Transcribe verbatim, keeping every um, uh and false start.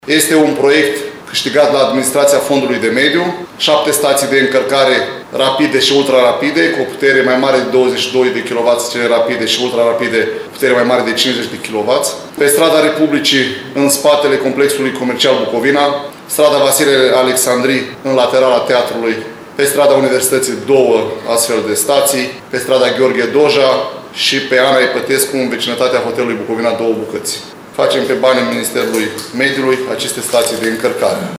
Este un proiect câștigat la Administrația Fondului de Mediu, șapte stații de încărcare rapide și ultra-rapide, cu o putere mai mare de douăzeci și doi de kilowați cele rapide și ultra-rapide, putere mai mare de cincizeci de kilowați. Pe strada Republicii, în spatele complexului comercial Bucovina, strada Vasile Alexandrii, în laterala teatrului, pe strada Universității două astfel de stații, pe strada Gheorghe Doja și pe Ana Epătescu, în vecinătatea hotelului Bucovina, două bucăți. Facem pe banii Ministerului Mediului aceste stații de încărcare.